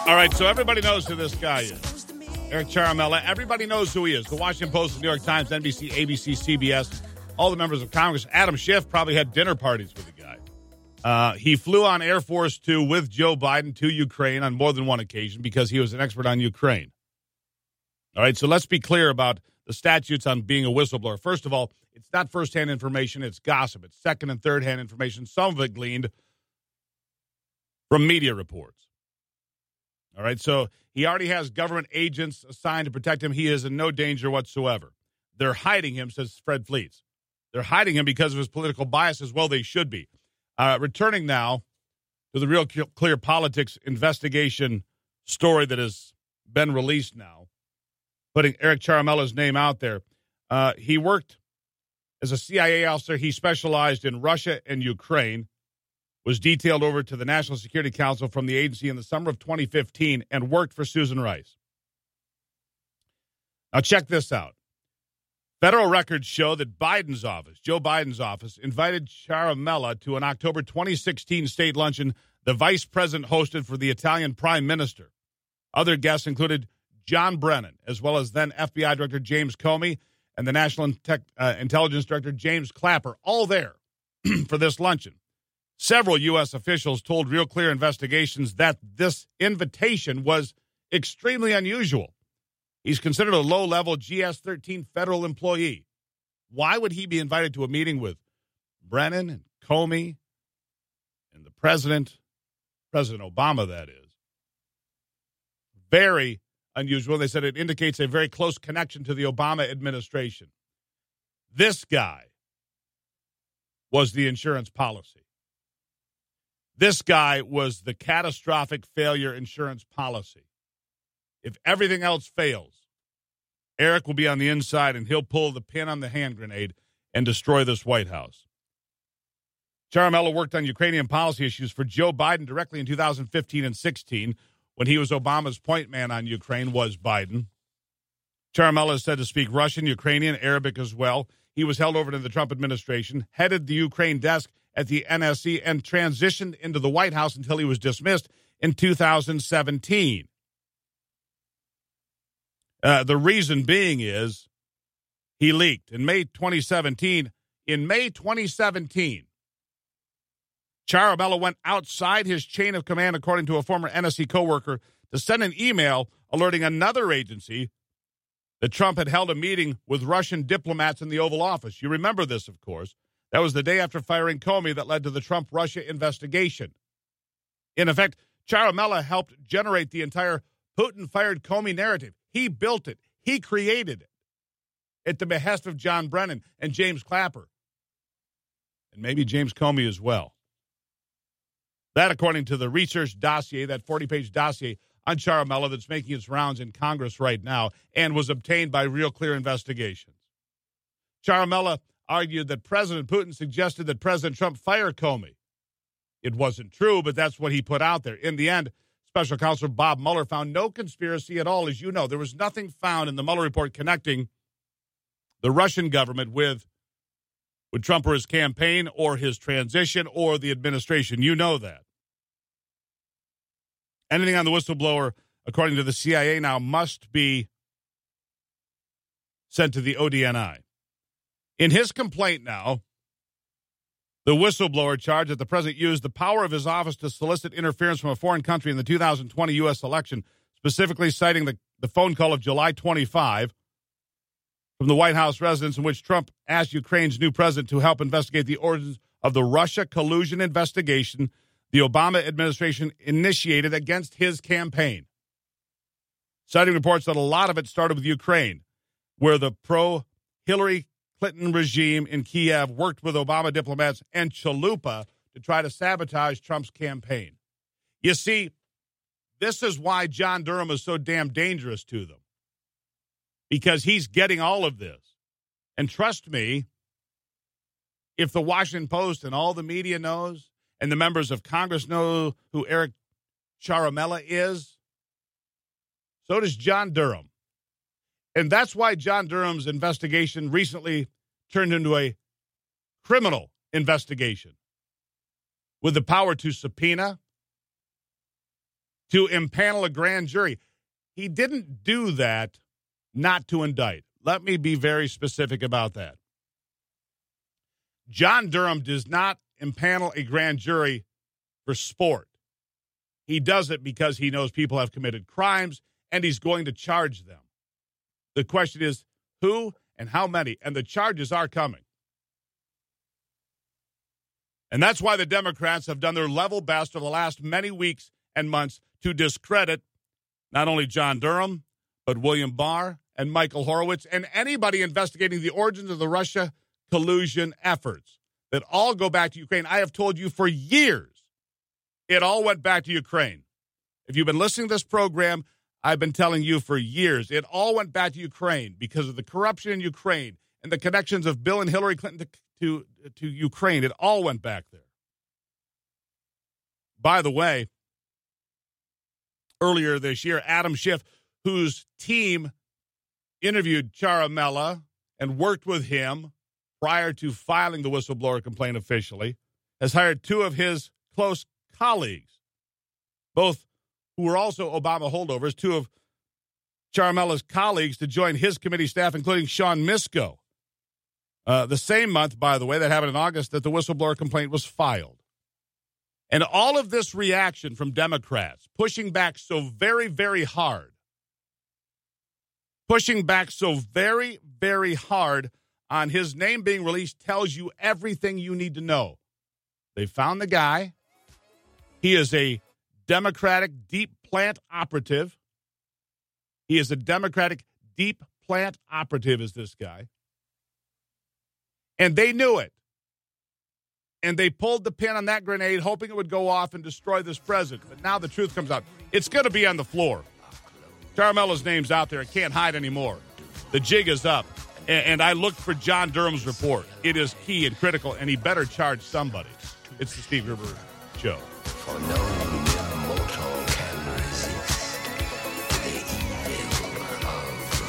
All right, so everybody knows who this guy is. Eric Ciaramella. Everybody knows who he is. The Washington Post, the New York Times, NBC, ABC, CBS, all the members of Congress. Adam Schiff probably had dinner parties with the guy. He flew on Air Force Two with Joe Biden to Ukraine on more than one occasion because he was an expert on Ukraine. All right, so let's be clear about the statutes on being a whistleblower. First of all, it's not first-hand information. It's gossip. It's second- and third-hand information, some of it gleaned from media reports. All right, so he already has government agents assigned to protect him. He is in no danger whatsoever. They're hiding him, says Fred Fleets. They're hiding him because of his political biases. Well, they should be. Returning now to the Real Clear Politics investigation story that has been released now, putting Eric Ciaramella's name out there. He worked as a CIA officer. He specialized in Russia and Ukraine, was detailed over to the National Security Council from the agency in the summer of 2015, and worked for Susan Rice. Now, check this out. Federal records show that Biden's office, Joe Biden's office, invited Ciaramella to an October 2016 state luncheon the vice president hosted for the Italian prime minister. Other guests included John Brennan, as well as then FBI Director James Comey and the National Intelligence Director James Clapper, all there for this luncheon. Several U.S. officials told Real Clear Investigations that this invitation was extremely unusual. He's considered a low-level GS-13 federal employee. Why would he be invited to a meeting with Brennan and Comey and the president, President Obama, that is? Very unusual. They said it indicates a very close connection to the Obama administration. This guy was the insurance policy. This guy was the catastrophic failure insurance policy. If everything else fails, Eric will be on the inside and he'll pull the pin on the hand grenade and destroy this White House. Ciaramella worked on Ukrainian policy issues for Joe Biden directly in 2015 and 16 when he was Obama's point man on Ukraine was Biden. Ciaramella is said to speak Russian, Ukrainian, Arabic as well. He was held over to the Trump administration, headed the Ukraine desk at the NSC, and transitioned into the White House until he was dismissed in 2017. The reason being is he leaked. In May 2017, Ciaramella went outside his chain of command, according to a former NSC coworker, to send an email alerting another agency that Trump had held a meeting with Russian diplomats in the Oval Office. You remember this, of course. That was the day after firing Comey that led to the Trump-Russia investigation. In effect, Ciaramella helped generate the entire Putin-fired Comey narrative. He built it. He created it at the behest of John Brennan and James Clapper, and maybe James Comey as well. That, according to the research dossier, that 40-page dossier on Ciaramella that's making its rounds in Congress right now and was obtained by Real Clear Investigations. Ciaramella argued that President Putin suggested that President Trump fire Comey. It wasn't true, but that's what he put out there. In the end, Special Counsel Bob Mueller found no conspiracy at all. As you know, there was nothing found in the Mueller report connecting the Russian government with Trump or his campaign or his transition or the administration. You know that. Anything on the whistleblower, according to the CIA now, must be sent to the ODNI. In his complaint now, the whistleblower charged that the president used the power of his office to solicit interference from a foreign country in the 2020 U.S. election, specifically citing the phone call of July 25 from the White House residence in which Trump asked Ukraine's new president to help investigate the origins of the Russia collusion investigation the Obama administration initiated against his campaign. Citing reports that a lot of it started with Ukraine, where the pro-Hillary Clinton regime in Kiev worked with Obama diplomats and Chalupa to try to sabotage Trump's campaign. You see, this is why John Durham is so damn dangerous to them, because he's getting all of this. And trust me, if the Washington Post and all the media knows, and the members of Congress know who Eric Ciaramella is, so does John Durham. And that's why John Durham's investigation recently turned into a criminal investigation with the power to subpoena, to impanel a grand jury. He didn't do that not to indict. Let me be very specific about that. John Durham does not impanel a grand jury for sport. He does it because he knows people have committed crimes and he's going to charge them. The question is who and how many, and the charges are coming. And that's why the Democrats have done their level best over the last many weeks and months to discredit not only John Durham, but William Barr and Michael Horowitz and anybody investigating the origins of the Russia collusion efforts that all go back to Ukraine. I have told you for years, it all went back to Ukraine. If you've been listening to this program, I've been telling you for years, it all went back to Ukraine because of the corruption in Ukraine and the connections of Bill and Hillary Clinton to Ukraine. It all went back there. By the way, earlier this year, Adam Schiff, whose team interviewed Ciaramella and worked with him prior to filing the whistleblower complaint officially, has hired two of his close colleagues, both who were also Obama holdovers, two of Ciaramella's colleagues to join his committee staff, including Sean Misko. The same month, by the way, that happened in August, that the whistleblower complaint was filed. And all of this reaction from Democrats, pushing back so very, very hard, on his name being released tells you everything you need to know. They found the guy. He is a Democratic deep plant operative. Is this guy. And they knew it. And they pulled the pin on that grenade, hoping it would go off and destroy this president. But now the truth comes out. It's going to be on the floor. Ciaramella's name's out there. It can't hide anymore. The jig is up. And I looked for John Durham's report. It is key and critical, and he better charge somebody. It's the Steve Gerber Show. For no mortal can resist.